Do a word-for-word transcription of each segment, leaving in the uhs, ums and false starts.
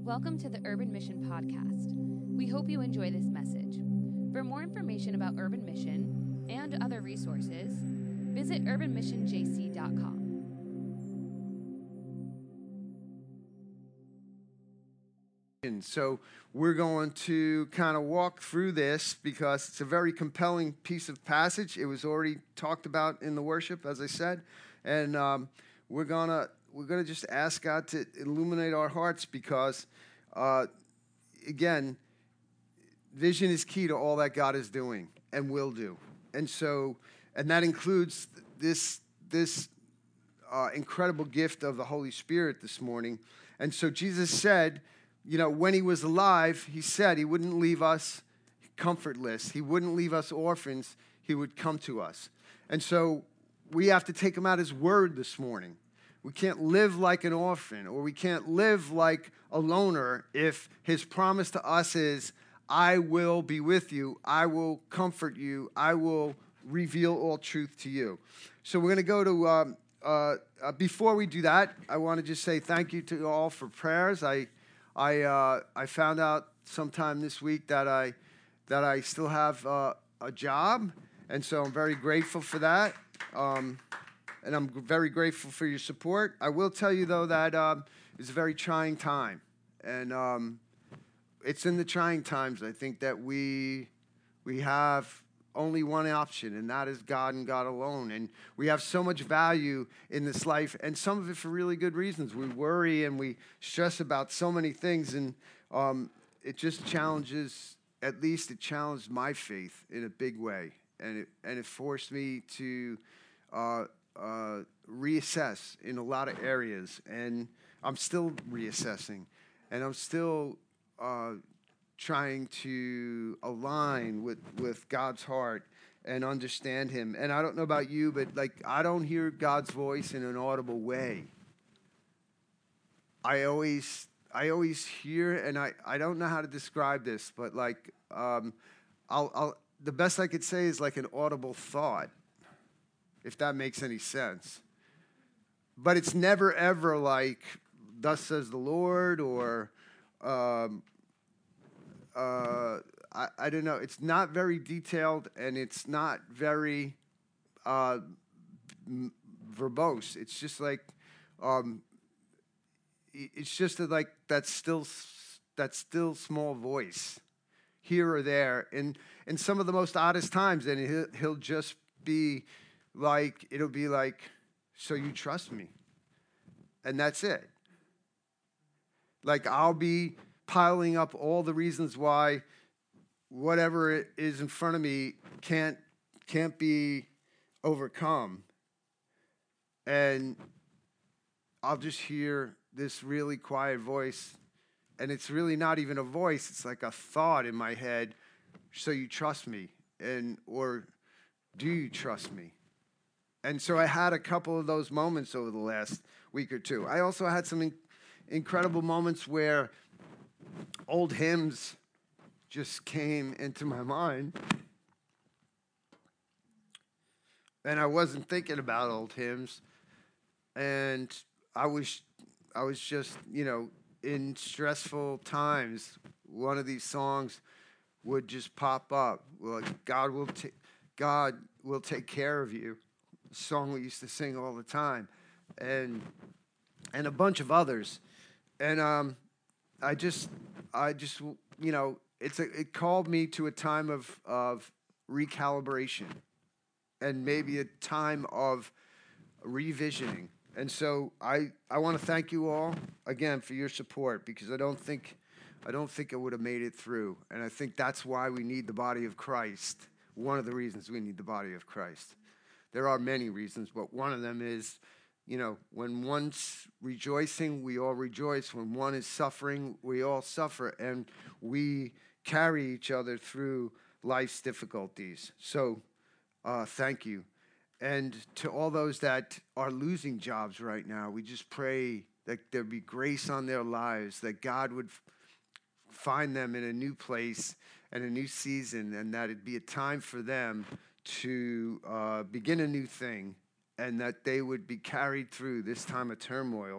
Welcome to the Urban Mission Podcast. We hope you enjoy this message. For more information about Urban Mission and other resources, visit urban mission j c dot com. So we're going to kind of walk through this because it's a very compelling piece of passage. It was already talked about in the worship, as I said, and um, we're gonna we're gonna just ask God to illuminate our hearts because, uh, again, vision is key to all that God is doing and will do, and so and that includes this this uh, incredible gift of the Holy Spirit this morning. And so Jesus said, you know, when he was alive, he said he wouldn't leave us comfortless. He wouldn't leave us orphans. He would come to us. And so we have to take him at his word this morning. We can't live like an orphan, or we can't live like a loner if his promise to us is, I will be with you. I will comfort you. I will reveal all truth to you. So we're going to go to, um, uh, uh, before we do that, I want to just say thank you to you all for prayers. I I uh, I found out sometime this week that I that I still have uh, a job, and so I'm very grateful for that, um, and I'm very grateful for your support. I will tell you though that um, it's a very trying time, and um, it's in the trying times I think that we we have only one option, and that is God and God alone. And we have so much value in this life, and some of it for really good reasons. We worry and we stress about so many things, and um, it just challenges, at least it challenged my faith in a big way. And it, and it forced me to uh, uh, reassess in a lot of areas. And I'm still reassessing, and I'm still uh, trying to align with, with God's heart and understand him. And I don't know about you, but like I don't hear God's voice in an audible way. I always I always hear, and I, I don't know how to describe this, but like um, I'll, I'll the best I could say is like an audible thought, if that makes any sense. But it's never ever like, thus says the Lord, or um, Uh, I, I don't know. It's not very detailed, and it's not very uh, m- verbose. It's just like, um, it's just a, like that still that still small voice here or there, and in some of the most oddest times. And he'll, he'll just be like, it'll be like, so you trust me, and that's it. Like I'll be piling up all the reasons why whatever is in front of me can't can't be overcome. And I'll just hear this really quiet voice, and it's really not even a voice, it's like a thought in my head. So you trust me, and or do you trust me? And so I had a couple of those moments over the last week or two. I also had some in- incredible moments where old hymns just came into my mind, and I wasn't thinking about old hymns, and I was I was just, you know, in stressful times, one of these songs would just pop up. Like God will ta- God will take care of you, a song we used to sing all the time, and and a bunch of others. And um I just, I just, you know, it's a, it called me to a time of, of recalibration and maybe a time of revisioning. And so I, I want to thank you all again for your support, because I don't think, I don't think I would have made it through. And I think that's why we need the body of Christ. One of the reasons we need the body of Christ. There are many reasons, but one of them is, you know, when one's rejoicing, we all rejoice. When one is suffering, we all suffer. And we carry each other through life's difficulties. So uh, thank you. And to all those that are losing jobs right now, we just pray that there be grace on their lives, that God would f- find them in a new place and a new season, and that it'd be a time for them to uh, begin a new thing, and that they would be carried through this time of turmoil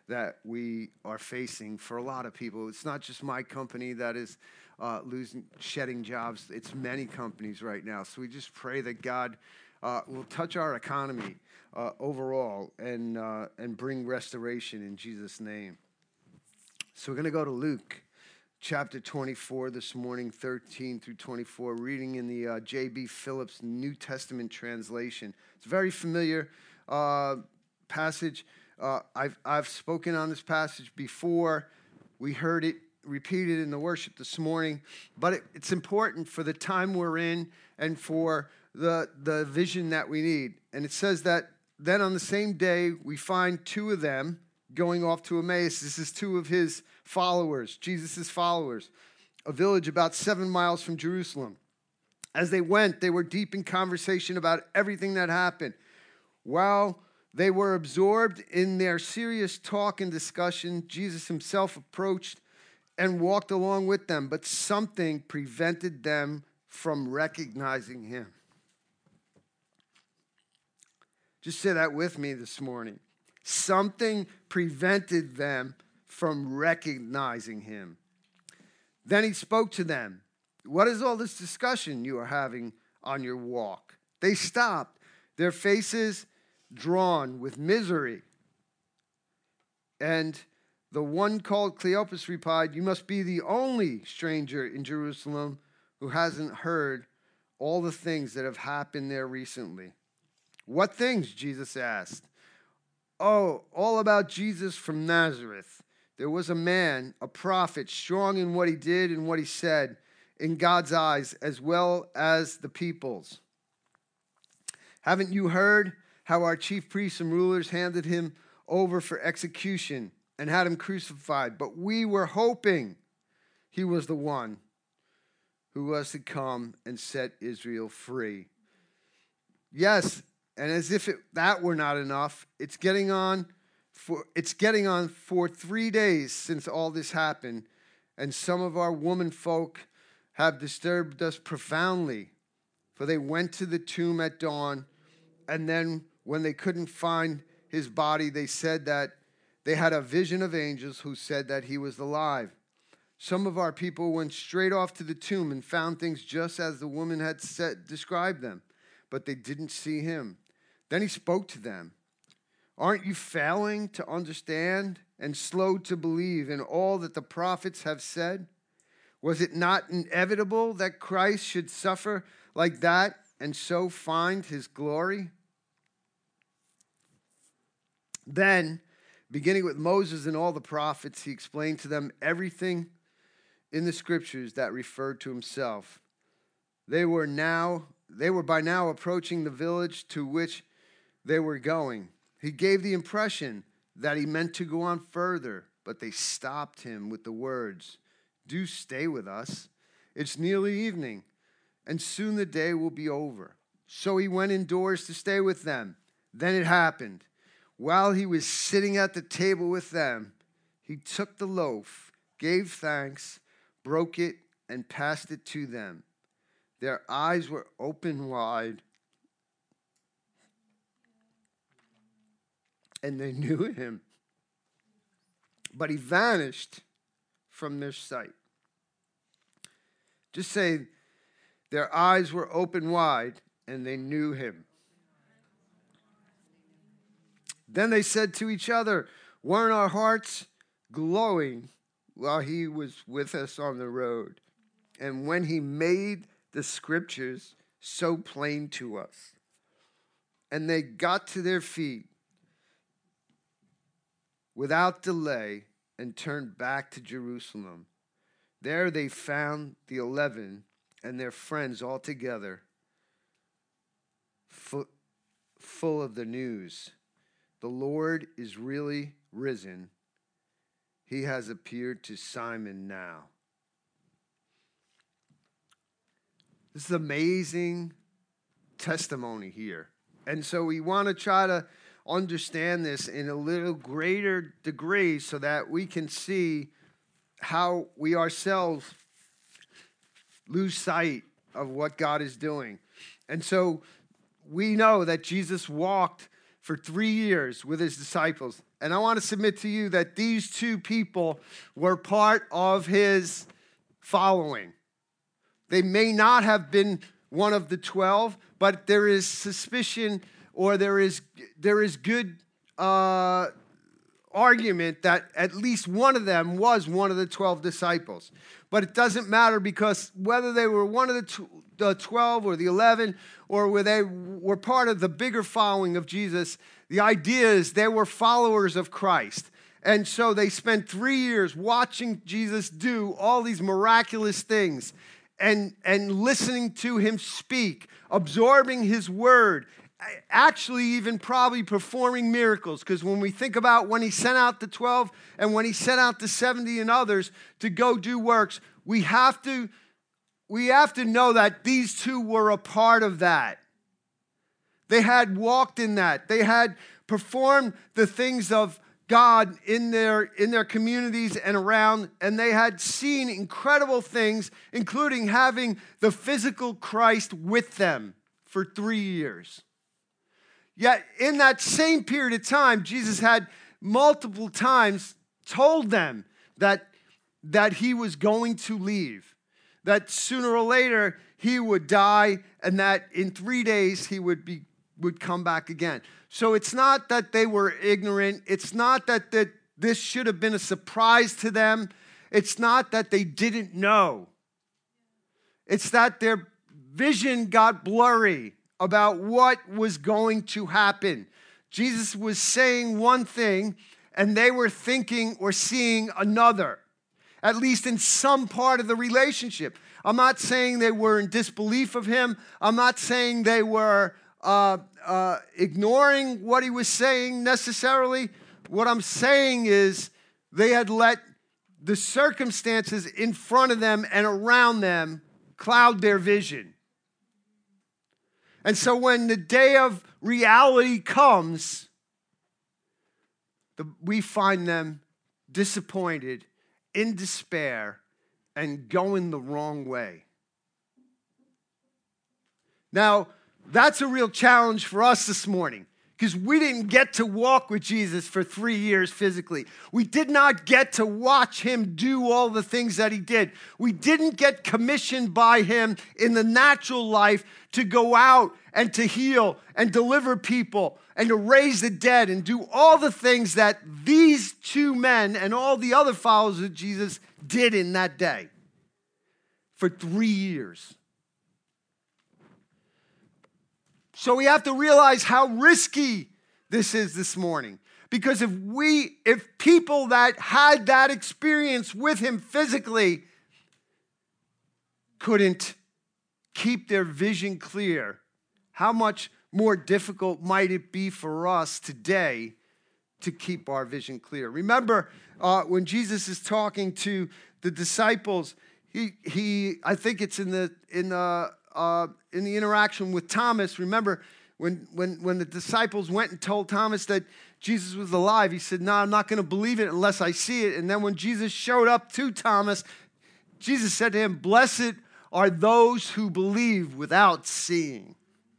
that we are facing for a lot of people. It's not just my company that is uh, losing, shedding jobs. It's many companies right now. So we just pray that God uh, will touch our economy uh, overall and uh, and bring restoration in Jesus' name. So we're going to go to Luke chapter twenty-four this morning, thirteen through twenty-four, reading in the uh, J B Phillips New Testament translation. It's a very familiar uh, passage. Uh, I've I've spoken on this passage before. We heard it repeated in the worship this morning, but it, it's important for the time we're in and for the the vision that we need. And it says that then on the same day we find two of them going off to Emmaus. This is two of his followers, Jesus' followers, a village about seven miles from Jerusalem. As they went, they were deep in conversation about everything that happened. While they were absorbed in their serious talk and discussion, Jesus himself approached and walked along with them, but something prevented them from recognizing him. Just say that with me this morning. Something prevented them from recognizing him. Then he spoke to them. What is all this discussion you are having on your walk? They stopped, their faces drawn with misery. And the one called Cleopas replied, "You must be the only stranger in Jerusalem who hasn't heard all the things that have happened there recently." "What things?" Jesus asked. "Oh, all about Jesus from Nazareth. There was a man, a prophet, strong in what he did and what he said in God's eyes as well as the people's. Haven't you heard how our chief priests and rulers handed him over for execution and had him crucified? But we were hoping he was the one who was to come and set Israel free." Yes, and as if it, that were not enough, it's getting on for it's getting on for three days since all this happened, and some of our woman folk have disturbed us profoundly, for they went to the tomb at dawn, and then when they couldn't find his body, they said that they had a vision of angels who said that he was alive. Some of our people went straight off to the tomb and found things just as the woman had said, described them, but they didn't see him. Then he spoke to them. "Aren't you failing to understand and slow to believe in all that the prophets have said? Was it not inevitable that Christ should suffer like that and so find his glory?" Then, beginning with Moses and all the prophets, he explained to them everything in the scriptures that referred to himself. They were now, they were by now approaching the village to which they were going. He gave the impression that he meant to go on further, but they stopped him with the words, "Do stay with us. It's nearly evening, and soon the day will be over." So he went indoors to stay with them. Then it happened, while he was sitting at the table with them, he took the loaf, gave thanks, broke it, and passed it to them. Their eyes were open wide, and they knew him. But he vanished from their sight. Just say, their eyes were open wide, and they knew him. Then they said to each other, "Weren't our hearts glowing while he was with us on the road, and when he made the scriptures so plain to us?" And they got to their feet without delay and turned back to Jerusalem. There they found the eleven and their friends all together, full, full of the news. The Lord is really risen. He has appeared to Simon now. This is amazing testimony here. And so we want to try to understand this in a little greater degree so that we can see how we ourselves lose sight of what God is doing. And so we know that Jesus walked for three years with his disciples. And I want to submit to you that these two people were part of his following. They may not have been one of the twelve, but there is suspicion or there is, there is good uh, argument that at least one of them was one of the twelve disciples. But it doesn't matter, because whether they were one of the, tw- the twelve or the eleven, or whether they were part of the bigger following of Jesus, the idea is they were followers of Christ. And so they spent three years watching Jesus do all these miraculous things and, and listening to him speak, absorbing his word, actually even probably performing miracles. Because when we think about when he sent out the twelve and when he sent out the seventy and others to go do works, we have to, we have to know that these two were a part of that. They had walked in that. They had performed the things of God in their, in their communities and around, and they had seen incredible things, including having the physical Christ with them for three years. Yet in that same period of time, Jesus had multiple times told them that, that he was going to leave, that sooner or later he would die, and that in three days he would be would come back again. So it's not that they were ignorant. It's not that, that this should have been a surprise to them. It's not that they didn't know. It's that their vision got blurry about what was going to happen. Jesus was saying one thing, and they were thinking or seeing another, at least in some part of the relationship. I'm not saying they were in disbelief of him. I'm not saying they were uh, uh, ignoring what he was saying necessarily. What I'm saying is they had let the circumstances in front of them and around them cloud their vision. And so when the day of reality comes, the, we find them disappointed, in despair, and going the wrong way. Now, that's a real challenge for us this morning, because we didn't get to walk with Jesus for three years physically. We did not get to watch him do all the things that he did. We didn't get commissioned by him in the natural life to go out and to heal and deliver people and to raise the dead and do all the things that these two men and all the other followers of Jesus did in that day for three years. So we have to realize how risky this is this morning. Because if we, if people that had that experience with him physically couldn't keep their vision clear, how much more difficult might it be for us today to keep our vision clear? Remember, uh, when Jesus is talking to the disciples, he, he, I think it's in the, in the, Uh, in the interaction with Thomas, remember when, when, when the disciples went and told Thomas that Jesus was alive, he said, no, I'm not going to believe it unless I see it. And then when Jesus showed up to Thomas, Jesus said to him, blessed are those who believe without seeing.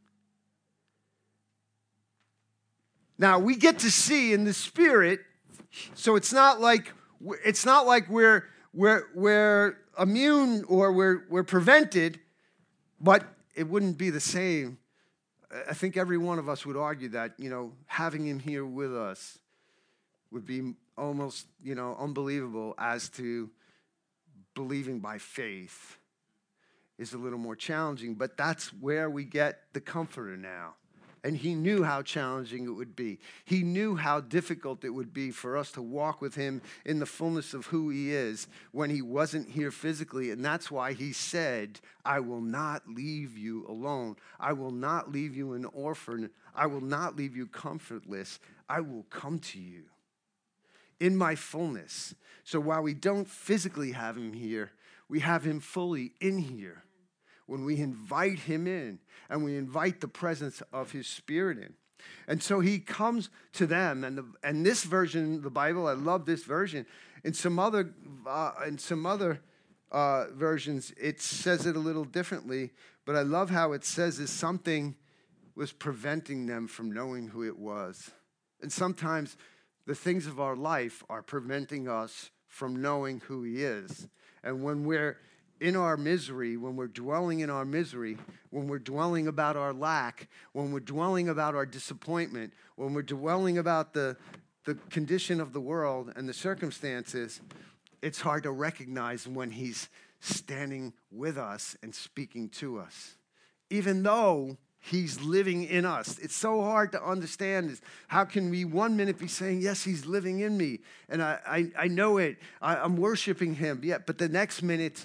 Now, we get to see in the Spirit, so it's not like, it's not like we're, we're, we're immune or we're, we're prevented. But it wouldn't be the same. I think every one of us would argue that, you know, having him here with us would be almost, you know, unbelievable, as to believing by faith is a little more challenging. But that's where we get the Comforter now. And he knew how challenging it would be. He knew how difficult it would be for us to walk with him in the fullness of who he is when he wasn't here physically. And that's why he said, I will not leave you alone. I will not leave you an orphan. I will not leave you comfortless. I will come to you in my fullness. So while we don't physically have him here, we have him fully in here when we invite him in and we invite the presence of his Spirit in. And so he comes to them, and the, and this version of the Bible, I love this version. In some other, uh, in some other uh, versions, it says it a little differently, but I love how it says is something was preventing them from knowing who it was. And sometimes the things of our life are preventing us from knowing who he is. And when we're in our misery, when we're dwelling in our misery, when we're dwelling about our lack, when we're dwelling about our disappointment, when we're dwelling about the, the condition of the world and the circumstances, it's hard to recognize when he's standing with us and speaking to us. Even though he's living in us. It's so hard to understand. Is how can we one minute be saying, yes, he's living in me, and I, I, I know it. I, I'm worshiping him. Yeah, but the next minute,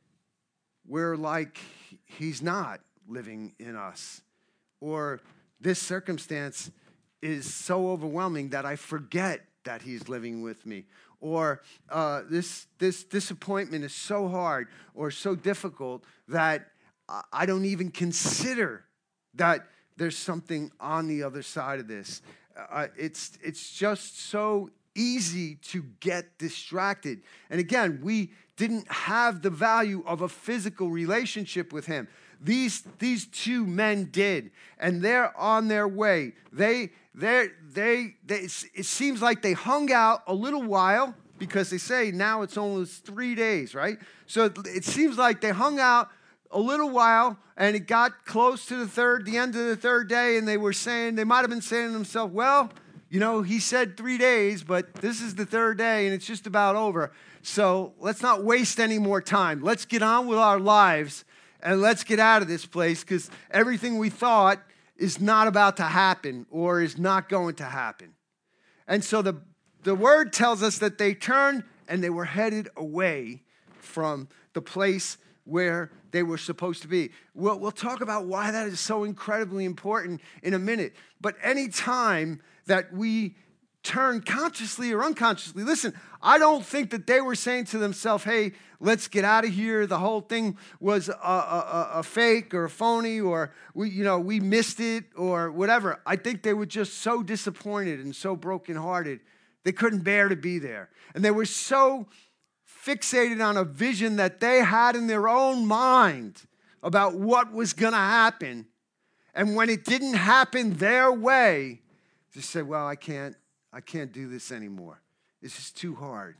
we're like, he's not living in us. Or this circumstance is so overwhelming that I forget that he's living with me. Or uh, this, this disappointment is so hard or so difficult that I don't even consider that there's something on the other side of this. Uh, it's, it's just so easy to get distracted. And again, we didn't have the value of a physical relationship with him. These, these two men did, and they're on their way. They, they, they, they, it seems like they hung out a little while, because they say now it's almost three days, right? So it, it seems like they hung out a little while, and it got close to the third, the end of the third day, and they were saying, they might have been saying to themselves, well, you know, he said three days, but this is the third day, and it's just about over. So let's not waste any more time. Let's get on with our lives, and let's get out of this place, because everything we thought is not about to happen or is not going to happen. And so the, the word tells us that they turned, and they were headed away from the place where they were supposed to be. We'll, we'll talk about why that is so incredibly important in a minute. But any time that we turn consciously or unconsciously, listen, I don't think that they were saying to themselves, hey, let's get out of here. The whole thing was a, a, a fake or a phony, or we, you know, we missed it or whatever. I think they were just so disappointed and so brokenhearted. They couldn't bear to be there. And they were so fixated on a vision that they had in their own mind about what was going to happen. And when it didn't happen their way, just said, well, I can't, I can't do this anymore. This is too hard.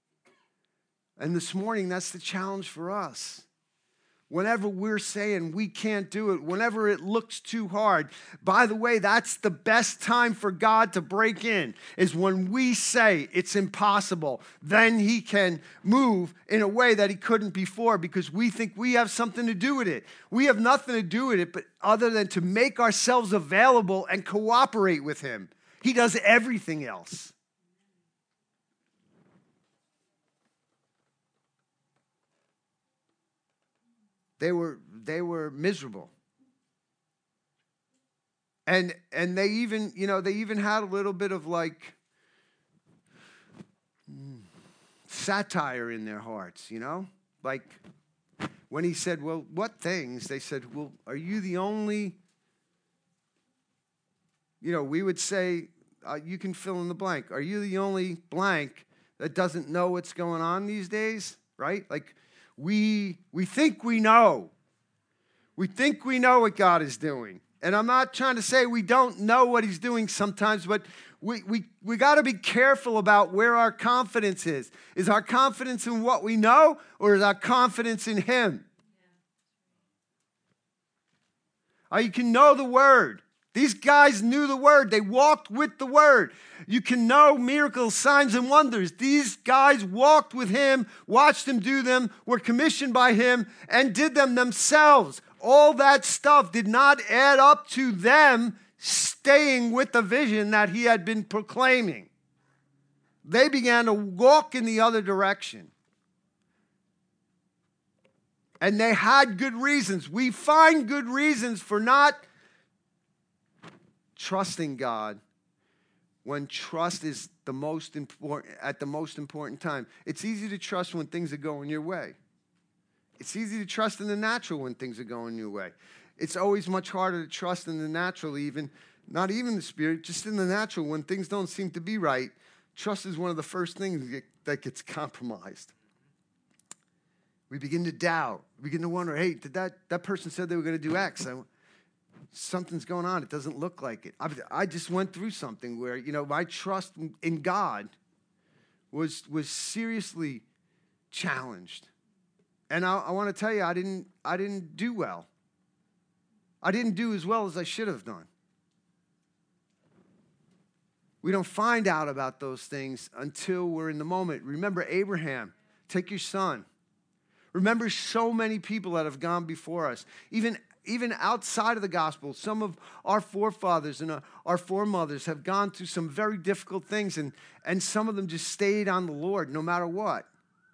And this morning, that's the challenge for us. Whenever we're saying we can't do it, whenever it looks too hard, by the way, that's the best time for God to break in, is when we say it's impossible. Then he can move in a way that he couldn't before, because we think we have something to do with it. We have nothing to do with it, but other than to make ourselves available and cooperate with him. He does everything else. They were, they were miserable. And and they even, you know, they even had a little bit of like mm, satire in their hearts, you know? Like when he said, well, what things? They said, well, are you the only, you know, we would say, uh, you can fill in the blank. Are you the only blank that doesn't know what's going on these days, right? Like, We we think we know. We think we know what God is doing. And I'm not trying to say we don't know what he's doing sometimes, but we we, we got to be careful about where our confidence is. Is our confidence in what we know, or is our confidence in him? Uh, you can know the word. These guys knew the word. They walked with the word. You can know miracles, signs, and wonders. These guys walked with him, watched him do them, were commissioned by him, and did them themselves. All that stuff did not add up to them staying with the vision that he had been proclaiming. They began to walk in the other direction. And they had good reasons. We find good reasons for not trusting God when trust is the most important, at the most important time. It's easy to trust when things are going your way. It's easy to trust in the natural when things are going your way. It's always much harder to trust in the natural, even, not even the spirit, just in the natural when things don't seem to be right. Trust is one of the first things that gets compromised. We begin to doubt. We begin to wonder, hey, did that, that person said they were going to do X? I, something's going on. It doesn't look like it. I, I just went through something where, you know, my trust in God was was seriously challenged. And I, I want to tell you, I didn't I didn't do well. I didn't do as well as I should have done. We don't find out about those things until we're in the moment. Remember Abraham, take your son. Remember so many people that have gone before us. Even, even outside of the gospel, some of our forefathers and our, our foremothers have gone through some very difficult things, and, and some of them just stayed on the Lord no matter what.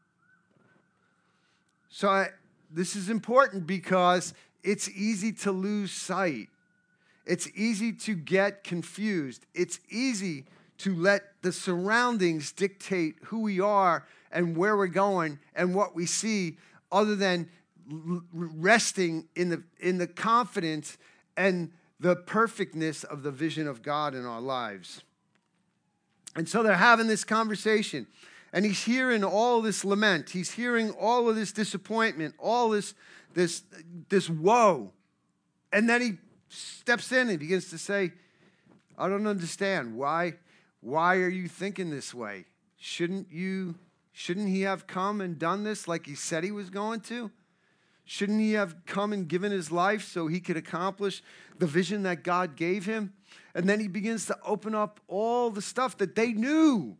So I, this is important because it's easy to lose sight. It's easy to get confused. It's easy to let the surroundings dictate who we are and where we're going and what we see, other than resting in the in the confidence and the perfectness of the vision of God in our lives. And so they're having this conversation, and he's hearing all this lament. He's hearing all of this disappointment, all this this this woe. And then he steps in and begins to say, I don't understand. Why, why are you thinking this way? Shouldn't you, shouldn't he have come and done this like he said he was going to? Shouldn't he have come and given his life so he could accomplish the vision that God gave him? And then he begins to open up all the stuff that they knew.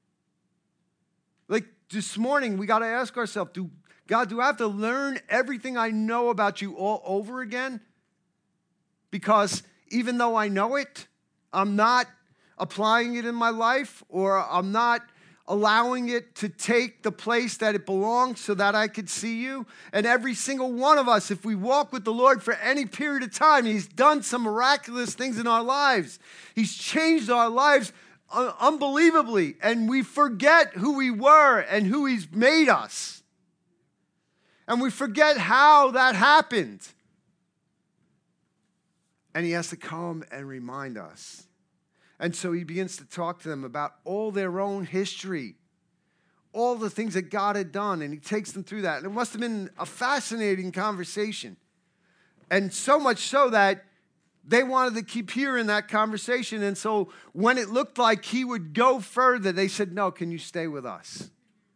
Like this morning, we got to ask ourselves, do, God, do I have to learn everything I know about you all over again? Because even though I know it, I'm not applying it in my life, or I'm not allowing it to take the place that it belongs so that I could see you. And every single one of us, if we walk with the Lord for any period of time, he's done some miraculous things in our lives. He's changed our lives unbelievably, and we forget who we were and who he's made us. And we forget how that happened. And he has to come and remind us. And so he begins to talk to them about all their own history, all the things that God had done, and he takes them through that. And it must have been a fascinating conversation. And so much so that they wanted to keep hearing that conversation. And so when it looked like he would go further, they said, no, can you stay with us?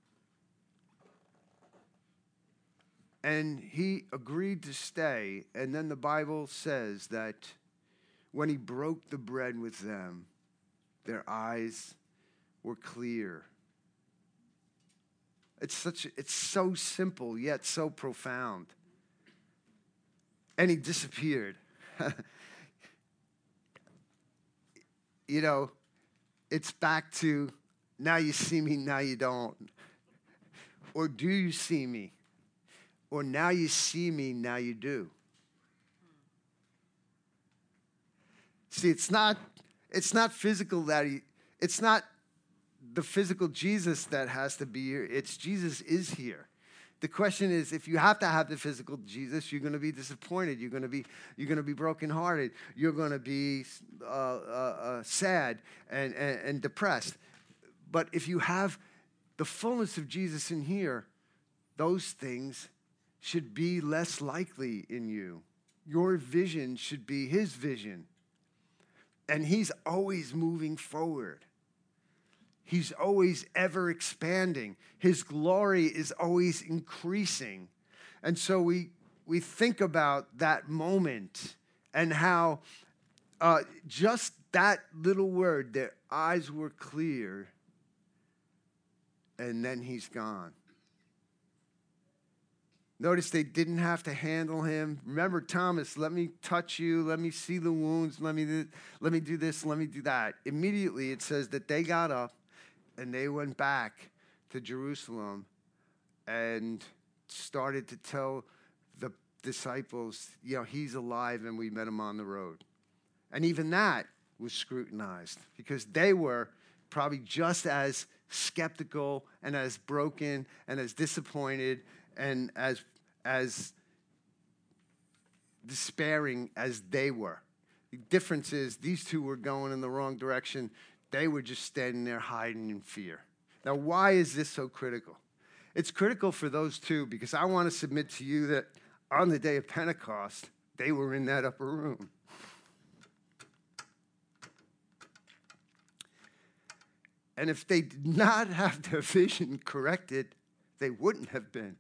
And he agreed to stay. And then the Bible says that when he broke the bread with them, their eyes were clear. It's such, it's so simple, yet so profound. And he disappeared. You know, it's back to, now you see me, now you don't. Or do you see me? Or now you see me, now you do. See, it's not, it's not physical that he, it's not the physical Jesus that has to be here. It's Jesus is here. The question is, if you have to have the physical Jesus, you're going to be disappointed. You're going to be, you're going to be brokenhearted. You're going to be uh, uh, uh, sad and, and, and depressed. But if you have the fullness of Jesus in here, those things should be less likely in you. Your vision should be his vision. And he's always moving forward. He's always ever expanding. His glory is always increasing. And so we, we think about that moment and how uh, just that little word, their eyes were clear, and then he's gone. Notice they didn't have to handle him. Remember, Thomas, let me touch you. Let me see the wounds. Let me do, let me do this. Let me do that. Immediately, it says that they got up and they went back to Jerusalem and started to tell the disciples, you know, he's alive and we met him on the road. And even that was scrutinized because they were probably just as skeptical and as broken and as disappointed and as as despairing as they were. The difference is these two were going in the wrong direction. They were just standing there hiding in fear. Now, why is this so critical? It's critical for those two because I want to submit to you that on the day of Pentecost, They were in that upper room. And if they did not have their vision corrected, they wouldn't have been.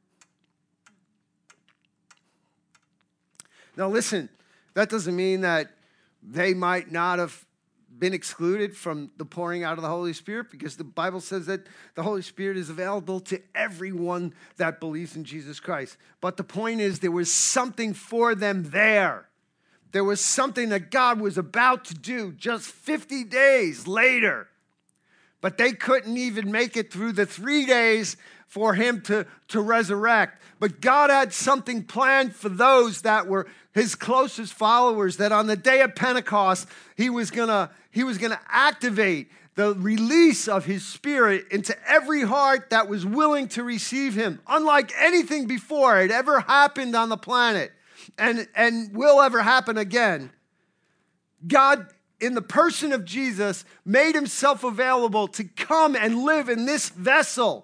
Now listen, that doesn't mean that they might not have been excluded from the pouring out of the Holy Spirit, because the Bible says that the Holy Spirit is available to everyone that believes in Jesus Christ. But the point is, there was something for them there. There was something that God was about to do just fifty days later. But they couldn't even make it through the three days for him to, to resurrect. But God had something planned for those that were his closest followers, that on the day of Pentecost, he was gonna, he was gonna activate the release of his Spirit into every heart that was willing to receive him, unlike anything before it ever happened on the planet and, and will ever happen again. God, in the person of Jesus, made himself available to come and live in this vessel.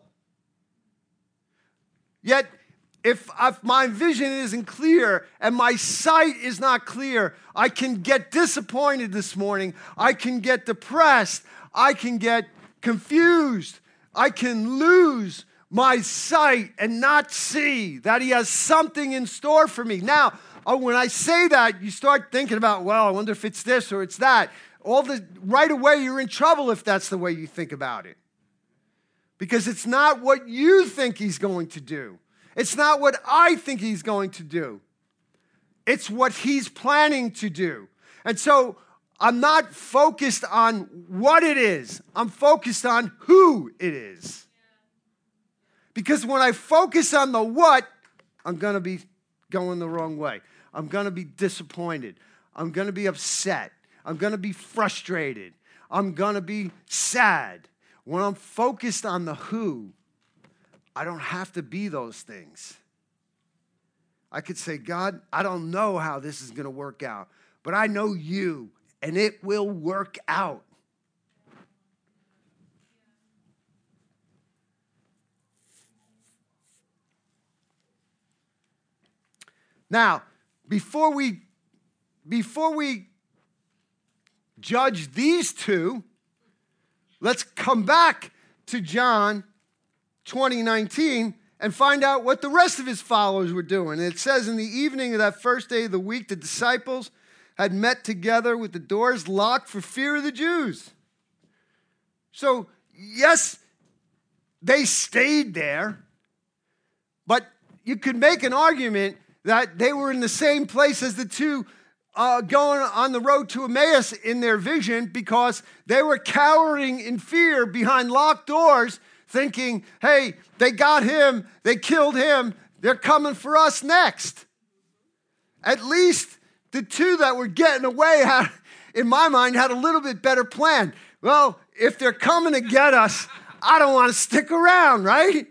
Yet, if, if my vision isn't clear and my sight is not clear, I can get disappointed this morning. I can get depressed. I can get confused. I can lose my sight and not see that he has something in store for me. Now, oh, when I say that, you start thinking about, well, I wonder if it's this or it's that. All the right away, you're in trouble if that's the way you think about it. Because it's not what you think he's going to do. It's not what I think he's going to do. It's what he's planning to do. And so I'm not focused on what it is. I'm focused on who it is. Because when I focus on the what, I'm going to be going the wrong way. I'm going to be disappointed. I'm going to be upset. I'm going to be frustrated. I'm going to be sad. When I'm focused on the who, I don't have to be those things. I could say, God, I don't know how this is going to work out, but I know you, and it will work out. Now, before we, before we judge these two, let's come back to John twenty nineteen and find out what the rest of his followers were doing. It says, in the evening of that first day of the week, the disciples had met together with the doors locked for fear of the Jews. So, yes, they stayed there, but you could make an argument that they were in the same place as the two uh, going on the road to Emmaus in their vision, because they were cowering in fear behind locked doors, thinking, hey, they got him, they killed him, they're coming for us next. At least the two that were getting away had, in my mind, had a little bit better plan. Well, if they're coming to get us, I don't want to stick around, right?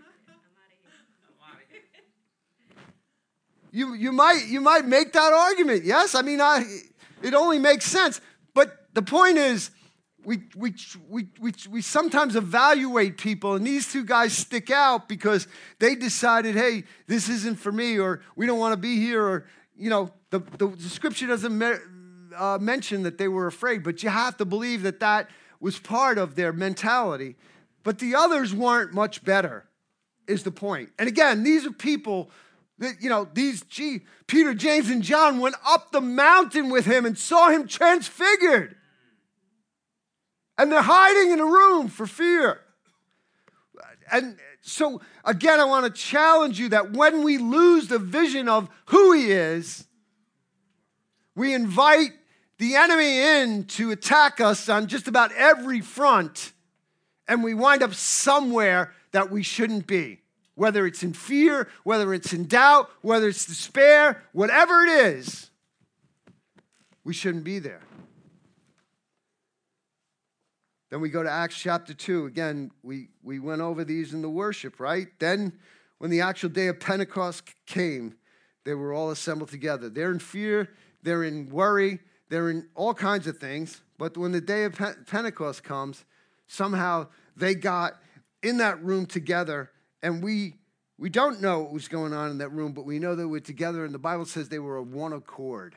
You, you, might, you might make that argument, yes? I mean, I, it only makes sense. But the point is, we, we, we, we, we sometimes evaluate people, and these two guys stick out because they decided, hey, this isn't for me, or we don't want to be here, or, you know, the, the, the scripture doesn't me, uh, mention that they were afraid, but you have to believe that that was part of their mentality. But the others weren't much better, is the point. And again, these are people that, you know, these, gee, Peter, James, and John went up the mountain with him and saw him transfigured. And they're hiding in a room for fear. And so, again, I want to challenge you that when we lose the vision of who he is, we invite the enemy in to attack us on just about every front, and we wind up somewhere that we shouldn't be. Whether it's in fear, whether it's in doubt, whether it's despair, whatever it is, we shouldn't be there. Then we go to Acts chapter two. Again, we, we went over these in the worship, right? Then when the actual day of Pentecost came, they were all assembled together. They're in fear, they're in worry, they're in all kinds of things. But when the day of Pentecost comes, somehow they got in that room together, and we We don't know what was going on in that room, but we know they were together, and the Bible says they were of one accord.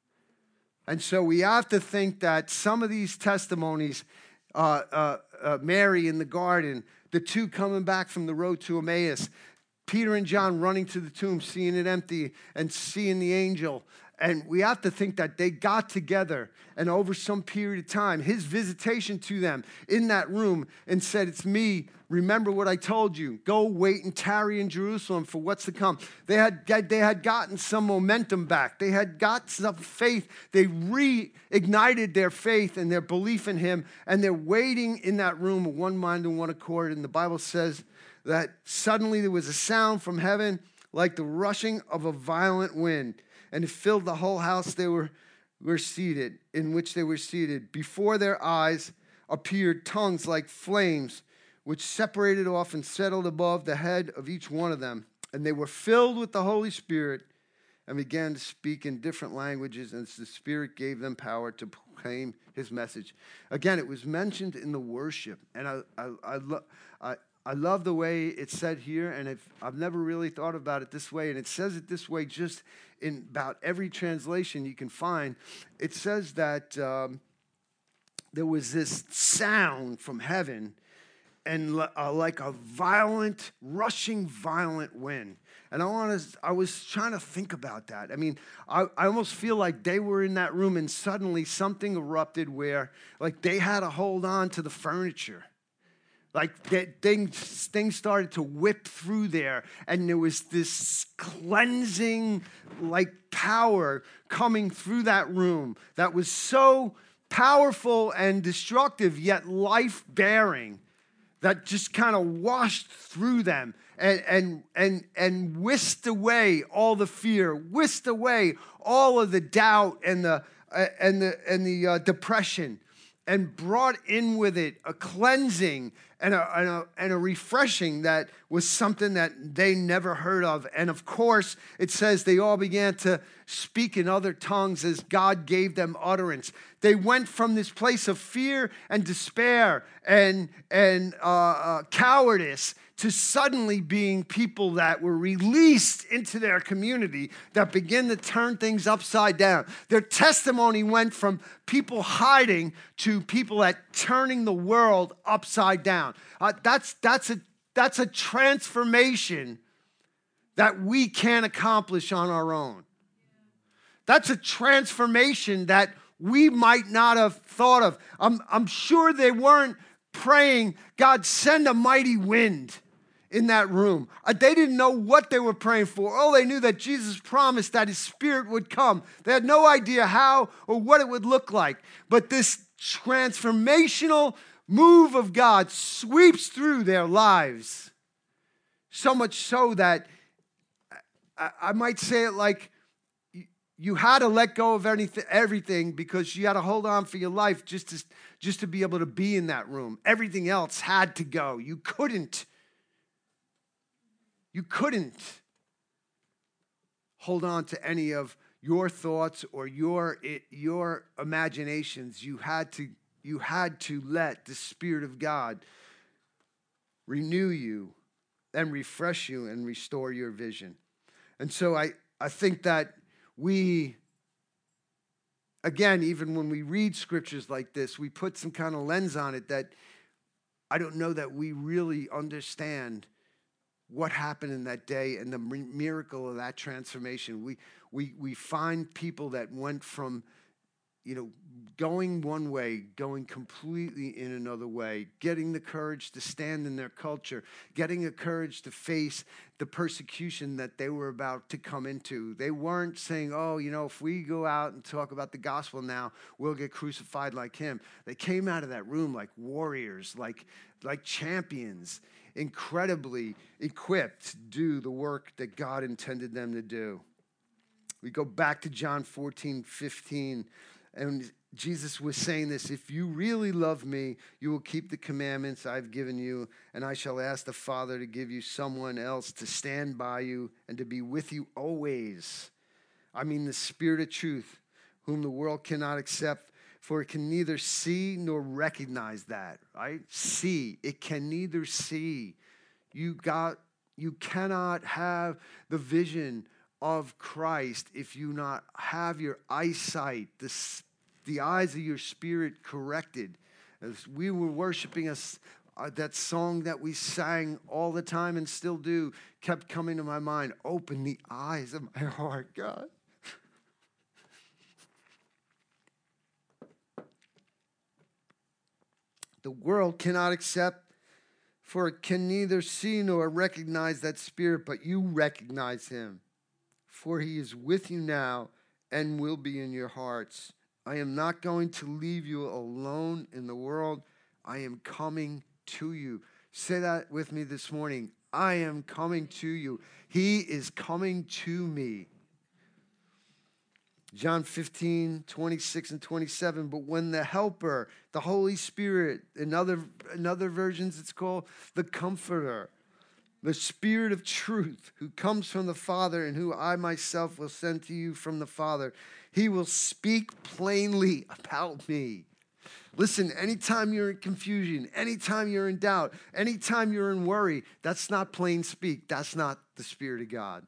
And so we have to think that some of these testimonies, uh, uh, uh, Mary in the garden, the two coming back from the road to Emmaus, Peter and John running to the tomb, seeing it empty, and seeing the angel. And we have to think that they got together, and over some period of time, his visitation to them in that room and said, it's me. Remember what I told you. Go wait and tarry in Jerusalem for what's to come. They had, they had gotten some momentum back. They had got some faith. They reignited their faith and their belief in him, and they're waiting in that room of one mind and one accord. And the Bible says that suddenly there was a sound from heaven like the rushing of a violent wind, and it filled the whole house they were, were seated, in which they were seated. Before their eyes appeared tongues like flames, which separated off and settled above the head of each one of them. And they were filled with the Holy Spirit and began to speak in different languages, and the Spirit gave them power to proclaim his message. Again, it was mentioned in the worship, and I I I, lo- I, I love the way it's said here, and if, I've never really thought about it this way, and it says it this way just in about every translation you can find. It says that um, there was this sound from heaven, and uh, like a violent, rushing, violent wind. And I want to, I was trying to think about that. I mean, I, I almost feel like they were in that room and suddenly something erupted where, like, they had to hold on to the furniture. Like, they, things, things started to whip through there, and there was this cleansing, like, power coming through that room that was so powerful and destructive, yet life-bearing, that just kind of washed through them and, and, and, and whisked away all the fear, whisked away all of the doubt and the, uh, and the, and the uh, depression, and brought in with it a cleansing and a, and, a, and a refreshing that was something that they never heard of. And of course, it says they all began to speak in other tongues as God gave them utterance. They went from this place of fear and despair and, and uh, uh, cowardice to suddenly being people that were released into their community that begin to turn things upside down. Their testimony went from people hiding to people that turning the world upside down. Uh, that's, that's, a, that's a transformation that we can't accomplish on our own. That's a transformation that we might not have thought of. I'm, I'm sure they weren't praying, God, send a mighty wind in that room. Uh, they didn't know what they were praying for. Oh, they knew that Jesus promised that his Spirit would come. They had no idea how or what it would look like. But this transformational move of God sweeps through their lives. So much so that I, I might say it like, you had to let go of anything, everything because you had to hold on for your life just to, just to be able to be in that room. Everything else had to go. You couldn't. You couldn't hold on to any of your thoughts or your, your imaginations. You had to, you had to let the Spirit of God renew you and refresh you and restore your vision. And so I, I think that we, again, even when we read scriptures like this, we put some kind of lens on it that I don't know that we really understand what happened in that day and the miracle of that transformation. We, we, we find people that went from, you know, going one way, going completely in another way, getting the courage to stand in their culture, getting the courage to face the persecution that they were about to come into. They weren't saying, oh, you know, if we go out and talk about the gospel now, we'll get crucified like him. They came out of that room like warriors, like, like champions, incredibly equipped to do the work that God intended them to do. We go back to John fourteen fifteen, and Jesus was saying this, if you really love me, you will keep the commandments I've given you, and I shall ask the Father to give you someone else to stand by you and to be with you always. I mean the Spirit of truth, whom the world cannot accept, for it can neither see nor recognize that, right? See. It can neither see. You got You cannot have the vision of Christ if you not have your eyesight, the, the eyes of your spirit corrected. As we were worshiping us, uh, that song that we sang all the time and still do kept coming to my mind. Open the eyes of my heart, God. The world cannot accept, for it can neither see nor recognize that Spirit, but you recognize him. For he is with you now and will be in your hearts. I am not going to leave you alone in the world. I am coming to you. Say that with me this morning. I am coming to you. He is coming to me. John fifteen, twenty-six and twenty-seven, but when the Helper, the Holy Spirit, in other, in other versions it's called the Comforter, the Spirit of truth, who comes from the Father and who I myself will send to you from the Father, he will speak plainly about me. Listen, anytime you're in confusion, anytime you're in doubt, anytime you're in worry, that's not plain speak. That's not the Spirit of God.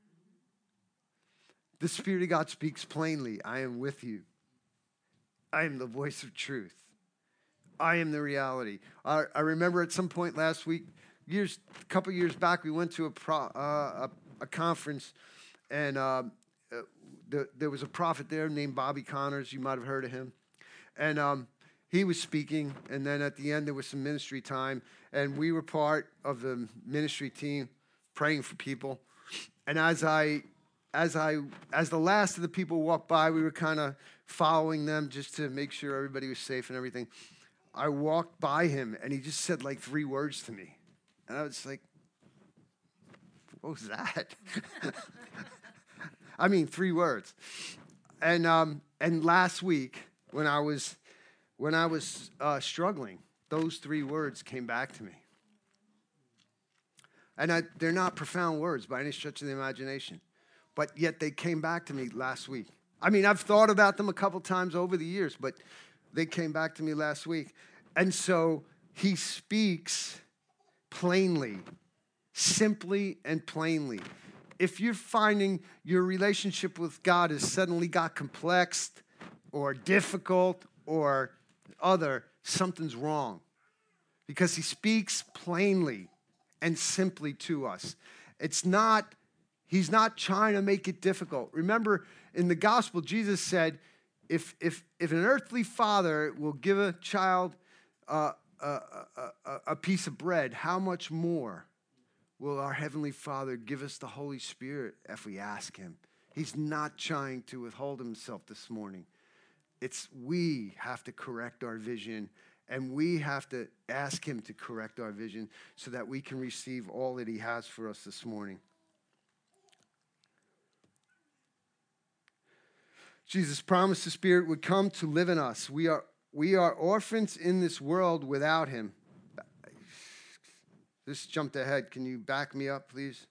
The Spirit of God speaks plainly. I am with you. I am the voice of truth. I am the reality. I, I remember at some point last week, years, a couple years back, we went to a pro, uh, a, a conference, and uh, uh, the, there was a prophet there named Bobby Connors. You might have heard of him. And um, he was speaking, and then at the end, there was some ministry time, and we were part of the ministry team praying for people. And as I As I, as the last of the people walked by, we were kind of following them just to make sure everybody was safe and everything. I walked by him, and he just said like three words to me. And I was like, what was that? I mean, three words. And um, and last week, when I was, when I was uh, struggling, those three words came back to me. And I, they're not profound words by any stretch of the imagination. But yet they came back to me last week. I mean, I've thought about them a couple times over the years, but they came back to me last week. And so he speaks plainly, simply and plainly. If you're finding your relationship with God has suddenly got complex or difficult or other, something's wrong. Because he speaks plainly and simply to us. It's not He's not trying to make it difficult. Remember, in the gospel, Jesus said, if, if, if an earthly father will give a child uh, a, a, a piece of bread, how much more will our Heavenly Father give us the Holy Spirit if we ask him? He's not trying to withhold himself this morning. It's we have to correct our vision, and we have to ask him to correct our vision so that we can receive all that he has for us this morning. Jesus promised the Spirit would come to live in us. We are, we are orphans in this world without him. This jumped ahead. Can you back me up, please?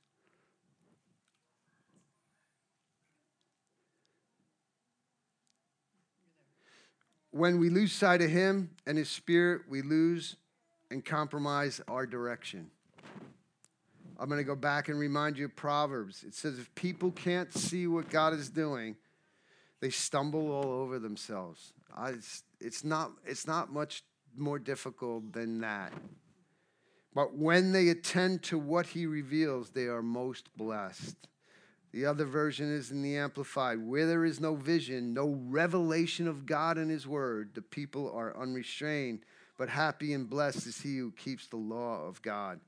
When we lose sight of him and his Spirit, we lose and compromise our direction. I'm going to go back and remind you of Proverbs. It says, if people can't see what God is doing, they stumble all over themselves. I, it's, it's, not, it's not much more difficult than that. But when they attend to what he reveals, they are most blessed. The other version is in the Amplified. Where there is no vision, no revelation of God and his word, the people are unrestrained. But happy and blessed is he who keeps the law of God.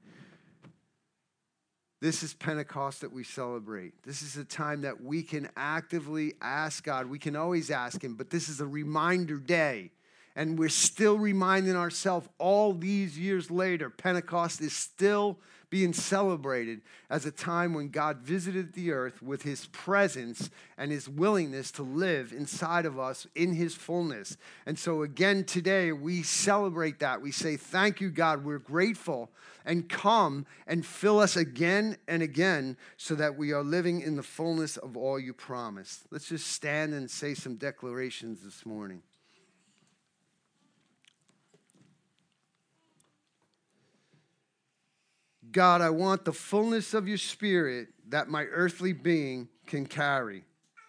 This is Pentecost that we celebrate. This is a time that we can actively ask God. We can always ask him, but this is a reminder day. And we're still reminding ourselves all these years later, Pentecost is still being celebrated as a time when God visited the earth with his presence and his willingness to live inside of us in his fullness. And so again today, we celebrate that. We say, thank you, God. We're grateful. And come and fill us again and again so that we are living in the fullness of all you promised. Let's just stand and say some declarations this morning. God, I want the fullness of your Spirit that my earthly being can carry.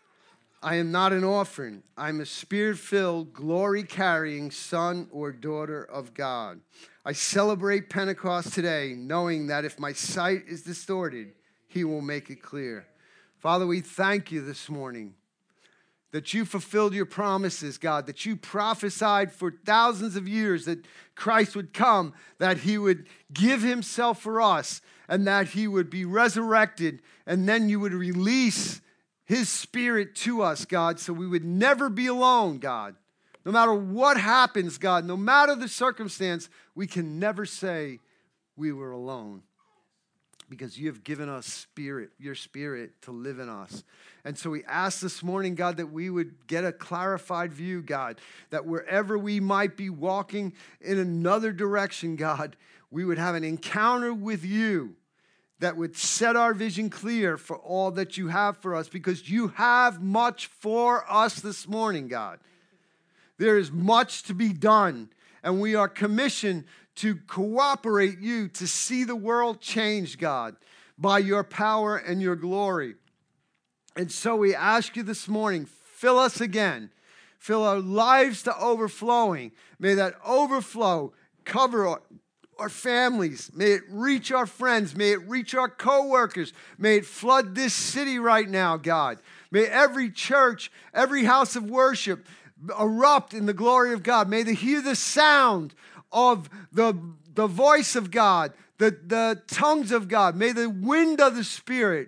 I am not an orphan. I'm a Spirit-filled, glory-carrying son or daughter of God. I celebrate Pentecost today, knowing that if my sight is distorted, he will make it clear. Father, we thank you this morning that you fulfilled your promises, God, that you prophesied for thousands of years that Christ would come, that he would give himself for us, and that he would be resurrected, and then you would release his Spirit to us, God, so we would never be alone, God. No matter what happens, God, no matter the circumstance, we can never say we were alone because you have given us Spirit, your Spirit to live in us. And so we ask this morning, God, that we would get a clarified view, God, that wherever we might be walking in another direction, God, we would have an encounter with you that would set our vision clear for all that you have for us, because you have much for us this morning, God. There is much to be done, and we are commissioned to cooperate you to see the world change, God, by your power and your glory. And so we ask you this morning, fill us again. Fill our lives to overflowing. May that overflow cover our, our families. May it reach our friends. May it reach our co-workers. May it flood this city right now, God. May every church, every house of worship erupt in the glory of God. May they hear the sound of the, the voice of God, the, the tongues of God. May the wind of the Spirit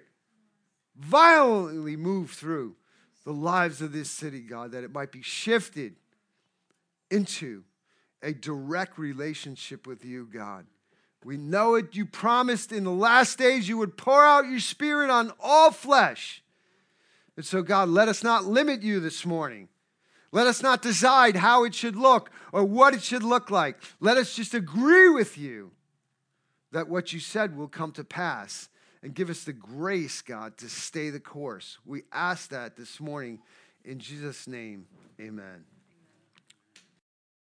violently move through the lives of this city, God, that it might be shifted into a direct relationship with you, God. We know it. You promised in the last days you would pour out your Spirit on all flesh. And so, God, let us not limit you this morning. Let us not decide how it should look or what it should look like. Let us just agree with you that what you said will come to pass, and give us the grace, God, to stay the course. We ask that this morning in Jesus' name, amen.